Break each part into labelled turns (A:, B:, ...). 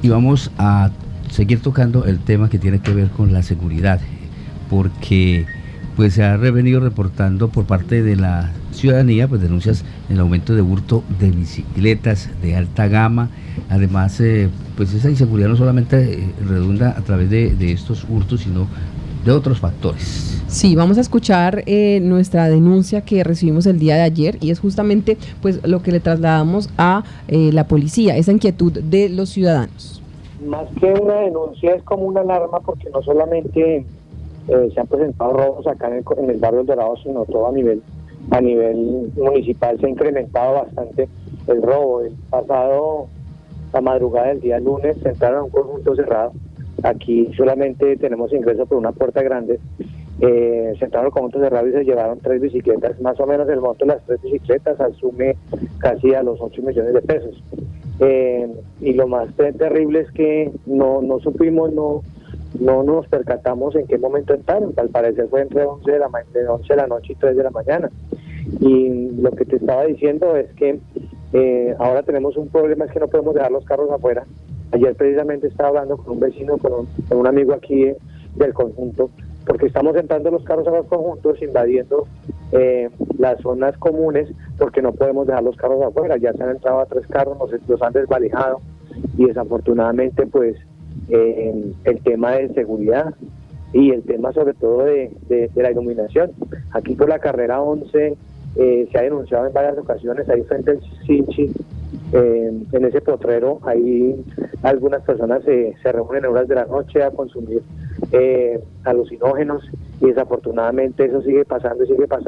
A: Y vamos a seguir tocando el tema que tiene que ver con la seguridad, porque pues se ha venido reportando por parte de la ciudadanía pues denuncias en el aumento de hurto de bicicletas de alta gama. Además pues esa inseguridad no solamente redunda a través de estos hurtos, sino de otros factores.
B: Sí, vamos a escuchar nuestra denuncia que recibimos el día de ayer, y es justamente pues lo que le trasladamos a la policía, esa inquietud de los ciudadanos.
C: Más que una denuncia es como una alarma, porque no solamente se han presentado robos acá en el barrio El Dorado, sino todo a nivel municipal se ha incrementado bastante el robo. El pasado, la madrugada del día lunes, se entraron a un conjunto cerrado. Aquí solamente tenemos ingreso por una puerta grande. Se entraron al conjunto cerrado y se llevaron 3 bicicletas. Más o menos el monto de las 3 bicicletas asume casi a los 8 millones de pesos. Y lo más terrible es que no supimos, no nos percatamos en qué momento entraron. Al parecer fue entre 11 de la noche y 3 de la mañana. Y lo que te estaba diciendo es que ahora tenemos un problema, es que no podemos dejar los carros afuera. Ayer precisamente estaba hablando con un vecino, con un amigo aquí del conjunto, porque estamos entrando los carros a los conjuntos, invadiendo las zonas comunes, porque no podemos dejar los carros afuera. Ya se han entrado a 3 carros, los han desvalijado, y desafortunadamente pues el tema de seguridad y el tema sobre todo de la iluminación. Aquí por la carrera 11 se ha denunciado en varias ocasiones, ahí frente al Sinchi, en ese potrero, ahí algunas personas se reúnen en horas de la noche a consumir alucinógenos, y desafortunadamente eso sigue pasando.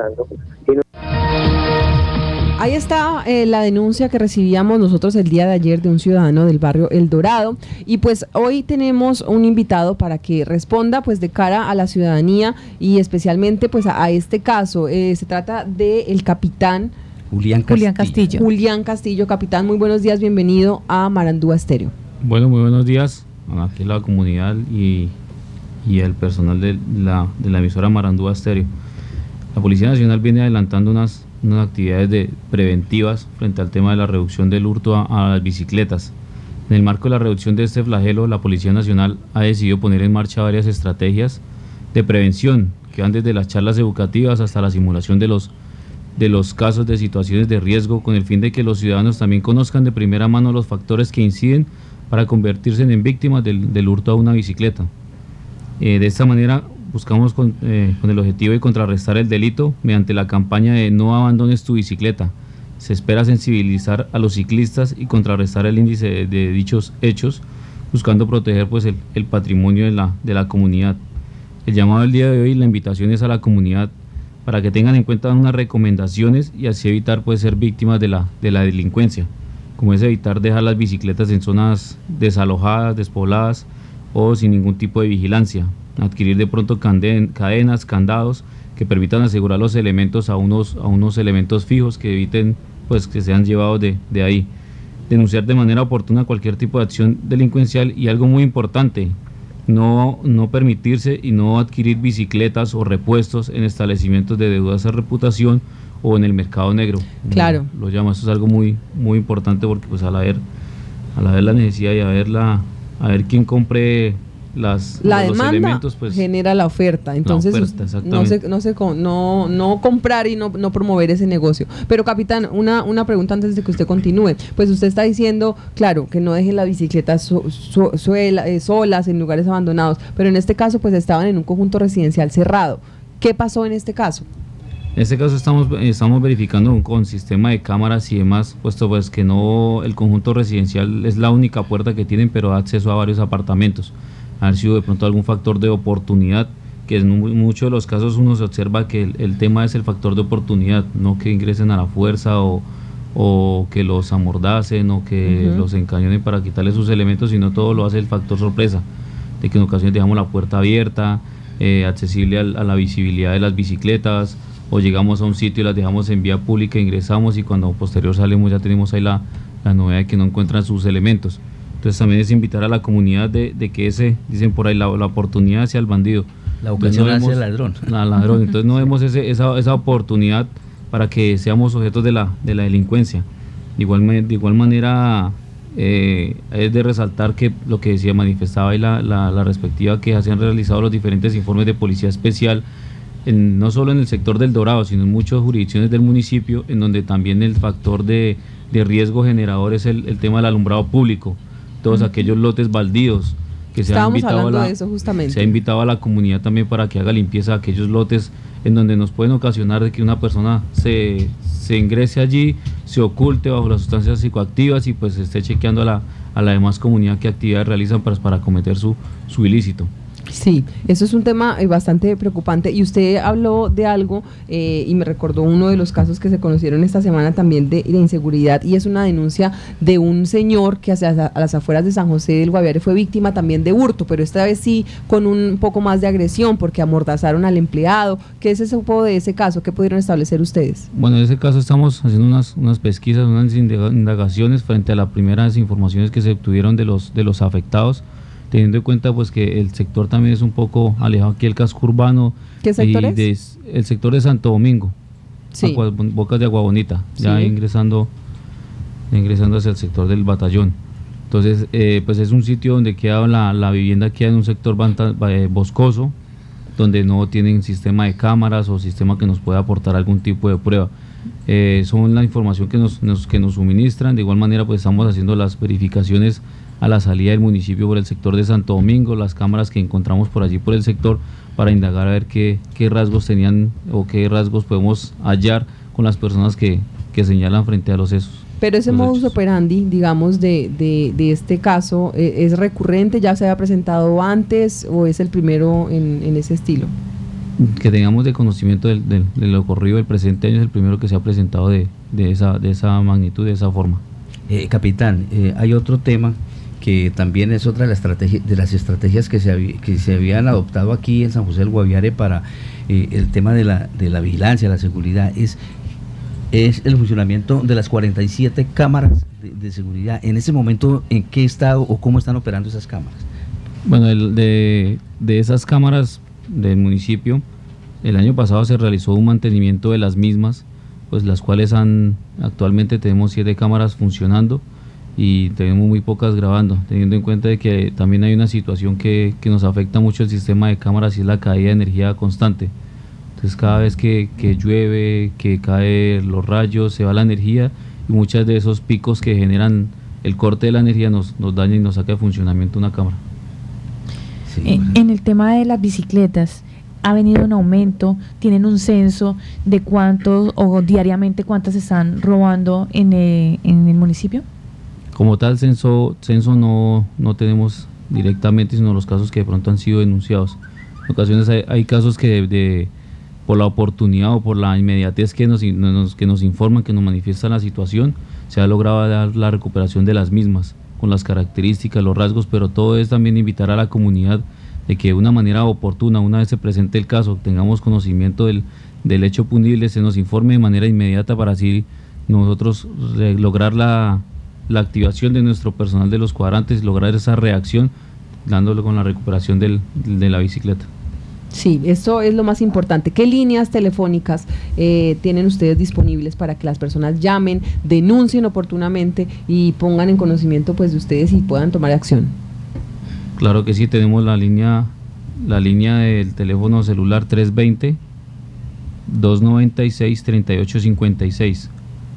B: Ahí está la denuncia que recibíamos nosotros el día de ayer de un ciudadano del barrio El Dorado, y pues hoy tenemos un invitado para que responda pues de cara a la ciudadanía y especialmente pues a este caso. Se trata del capitán
A: Julián Castillo.
B: Julián Castillo, capitán, muy buenos días, bienvenido a Marandúa Estéreo.
D: Bueno, muy buenos días a aquí la comunidad y el personal de la emisora Marandúa Estéreo. La Policía Nacional viene adelantando unas actividades preventivas frente al tema de la reducción del hurto a las bicicletas. En el marco de la reducción de este flagelo, la Policía Nacional ha decidido poner en marcha varias estrategias de prevención que van desde las charlas educativas hasta la simulación de los casos de situaciones de riesgo, con el fin de que los ciudadanos también conozcan de primera mano los factores que inciden para convertirse en víctimas del hurto a una bicicleta. De esta manera buscamos con el objetivo de contrarrestar el delito mediante la campaña de No abandones tu bicicleta. Se espera sensibilizar a los ciclistas y contrarrestar el índice de dichos hechos, buscando proteger pues el patrimonio de la comunidad. El llamado del día de hoy, la invitación es a la comunidad para que tengan en cuenta unas recomendaciones y así evitar pues ser víctimas de la delincuencia, como es evitar dejar las bicicletas en zonas desalojadas, despobladas o sin ningún tipo de vigilancia, adquirir de pronto cadenas, candados que permitan asegurar los elementos a unos elementos fijos que eviten pues que sean llevados de ahí, denunciar de manera oportuna cualquier tipo de acción delincuencial, y algo muy importante, no permitirse y no adquirir bicicletas o repuestos en establecimientos de dudosa reputación o en el mercado negro.
B: Claro.
D: Lo llamo, eso es algo muy muy importante, porque pues al haber la necesidad y a ver quién compre
B: la
D: los
B: demanda
D: elementos, pues
B: genera la oferta, entonces no comprar y no promover ese negocio. Pero capitán, una pregunta antes de que usted continúe. Pues usted está diciendo, claro, que no dejen la bicicleta solas en lugares abandonados, pero en este caso pues estaban en un conjunto residencial cerrado. ¿Qué pasó en este caso?
D: En este caso estamos verificando con sistema de cámaras y demás, puesto pues que no, el conjunto residencial es la única puerta que tienen, pero da acceso a varios apartamentos. Haber sido de pronto algún factor de oportunidad, que en muchos de los casos uno se observa que el tema es el factor de oportunidad, no que ingresen a la fuerza o que los amordacen o que los encañonen para quitarles sus elementos, sino todo lo hace el factor sorpresa, de que en ocasiones dejamos la puerta abierta, accesible a la visibilidad de las bicicletas, o llegamos a un sitio y las dejamos en vía pública, ingresamos y cuando posterior salimos ya tenemos ahí la novedad de que no encuentran sus elementos. Entonces también es invitar a la comunidad de que dicen por ahí, la oportunidad hacia el bandido.
A: La ocasión hacia el ladrón.
D: Ladrón. Entonces no vemos esa oportunidad para que seamos objetos de la delincuencia. De igual manera, es de resaltar que lo que decía, manifestaba ahí la respectiva queja, se han realizado los diferentes informes de policía especial, no solo en el sector del Dorado, sino en muchas jurisdicciones del municipio, en donde también el factor de riesgo generador es el tema del alumbrado público, todos aquellos lotes baldíos que se ha invitado
B: de eso justamente.
D: Se ha invitado a la comunidad también para que haga limpieza de aquellos lotes en donde nos pueden ocasionar de que una persona se ingrese allí, se oculte bajo las sustancias psicoactivas y pues esté chequeando a la demás comunidad qué actividades realizan para cometer su ilícito.
B: Sí, eso es un tema bastante preocupante, y usted habló de algo y me recordó uno de los casos que se conocieron esta semana también de inseguridad, y es una denuncia de un señor que a las afueras de San José del Guaviare fue víctima también de hurto, pero esta vez sí con un poco más de agresión porque amordazaron al empleado. ¿Qué se supo de ese caso? ¿Qué pudieron establecer ustedes?
D: Bueno, en ese caso estamos haciendo unas pesquisas, unas indagaciones frente a las primeras informaciones que se obtuvieron de los afectados, teniendo en cuenta pues que el sector también es un poco alejado aquí del casco urbano.
B: ¿Qué sector es?
D: El sector de Santo Domingo,
B: sí.
D: Bocas de Agua Bonita, ya
B: sí.
D: ingresando hacia el sector del Batallón. Entonces, pues es un sitio donde queda la vivienda, queda en un sector boscoso, donde no tienen sistema de cámaras o sistema que nos pueda aportar algún tipo de prueba. Son la información que nos suministran. De igual manera, pues estamos haciendo las verificaciones a la salida del municipio por el sector de Santo Domingo, las cámaras que encontramos por allí por el sector, para indagar a ver qué rasgos tenían o qué rasgos podemos hallar con las personas que señalan frente a los hechos.
B: Pero ese modus operandi, digamos, de este caso, ¿es recurrente? ¿Ya se había presentado antes o es el primero en ese estilo?
D: Que tengamos de conocimiento de lo ocurrido el presente año, es el primero que se ha presentado de esa magnitud, de esa forma.
A: Capitán, hay otro tema que también es otra de las estrategias que se habían adoptado aquí en San José del Guaviare para el tema de la vigilancia, la seguridad, es el funcionamiento de las 47 cámaras de seguridad. En ese momento, ¿en qué estado o cómo están operando esas cámaras?
D: Bueno, de esas cámaras del municipio, el año pasado se realizó un mantenimiento de las mismas, pues las cuales actualmente tenemos 7 cámaras funcionando y tenemos muy pocas grabando, teniendo en cuenta de que también hay una situación que nos afecta mucho el sistema de cámaras, y es la caída de energía constante. Entonces cada vez que llueve, que caen los rayos, se va la energía, y muchos de esos picos que generan el corte de la energía nos daña y nos saca de funcionamiento una cámara.
E: Sí. En el tema de las bicicletas, ¿ha venido un aumento? ¿Tienen un censo de cuántos o diariamente cuántas se están robando en el municipio?
D: Como tal, censo no tenemos directamente, sino los casos que de pronto han sido denunciados. En ocasiones hay casos que por la oportunidad o por la inmediatez que nos informan, que nos manifiestan la situación, se ha logrado dar la recuperación de las mismas, con las características, los rasgos, pero todo es también invitar a la comunidad de que de una manera oportuna, una vez se presente el caso, tengamos conocimiento del hecho punible, se nos informe de manera inmediata para así nosotros lograr la activación de nuestro personal de los cuadrantes, lograr esa reacción, dándole con la recuperación de la bicicleta.
B: Sí, eso es lo más importante. ¿Qué líneas telefónicas tienen ustedes disponibles para que las personas llamen, denuncien oportunamente y pongan en conocimiento pues de ustedes y puedan tomar acción?
D: Claro que sí, tenemos la línea del teléfono celular 320-296-3856.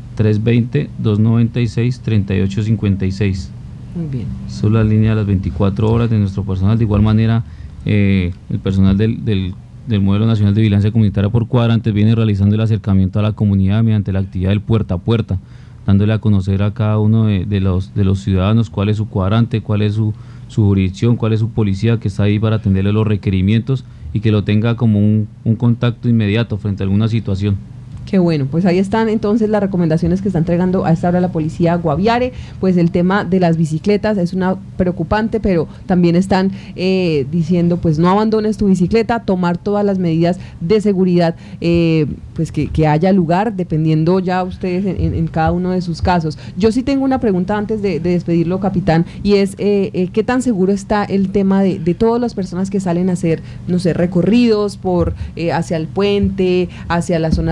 D: 320-296-3856.
B: Muy bien.
D: Son la línea de las 24 horas de nuestro personal. De igual manera, el personal del Modelo Nacional de Vigilancia Comunitaria por Cuadrantes viene realizando el acercamiento a la comunidad mediante la actividad del puerta a puerta, dándole a conocer a cada uno de los ciudadanos cuál es su cuadrante, cuál es su jurisdicción, cuál es su policía que está ahí para atenderle los requerimientos y que lo tenga como un contacto inmediato frente a alguna situación.
B: Qué bueno, pues ahí están entonces las recomendaciones que está entregando a esta hora la policía Guaviare. Pues el tema de las bicicletas es una preocupante, pero también están diciendo pues no abandones tu bicicleta, tomar todas las medidas de seguridad pues que haya lugar, dependiendo ya ustedes en cada uno de sus casos. Yo sí tengo una pregunta antes de despedirlo, capitán, y es ¿qué tan seguro está el tema de todas las personas que salen a hacer, no sé, recorridos hacia el puente, hacia la zona rural,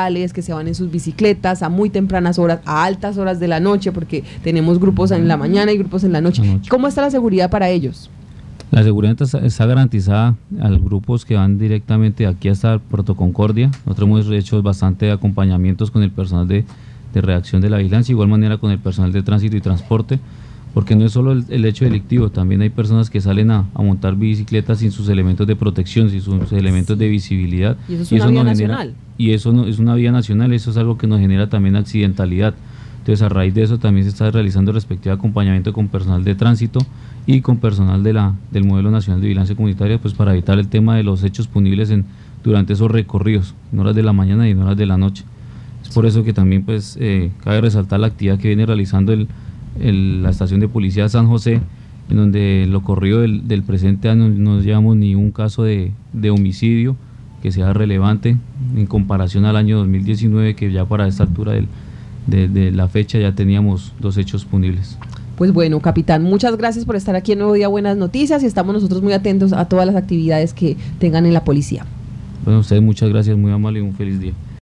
B: sociales, que se van en sus bicicletas a muy tempranas horas, a altas horas de la noche, porque tenemos grupos en la mañana y grupos en la noche. ¿Cómo está la seguridad para ellos?
D: La seguridad está garantizada a los grupos que van directamente aquí hasta Puerto Concordia. Nosotros hemos hecho bastante acompañamientos con el personal de reacción de la vigilancia, igual manera con el personal de tránsito y transporte, porque no es solo el hecho delictivo, también hay personas que salen a montar bicicletas sin sus elementos de protección, sin sus elementos de visibilidad.
B: Y eso es una vía nacional.
D: Y eso no es una vía nacional, eso es algo que nos genera también accidentalidad. Entonces, a raíz de eso también se está realizando respectivo acompañamiento con personal de tránsito y con personal del Modelo Nacional de Vigilancia Comunitaria, pues para evitar el tema de los hechos punibles durante esos recorridos, en horas de la mañana y en horas de la noche. Es por eso que también pues cabe resaltar la actividad que viene realizando la estación de policía de San José, en donde lo corrido del presente año no llevamos ni un caso de homicidio que sea relevante en comparación al año 2019, que ya para esta altura de la fecha ya teníamos 2 hechos punibles.
B: Pues bueno, capitán, muchas gracias por estar aquí en Nuevo Día Buenas Noticias, y estamos nosotros muy atentos a todas las actividades que tengan en la policía.
D: Bueno, ustedes muchas gracias, muy amable y un feliz día.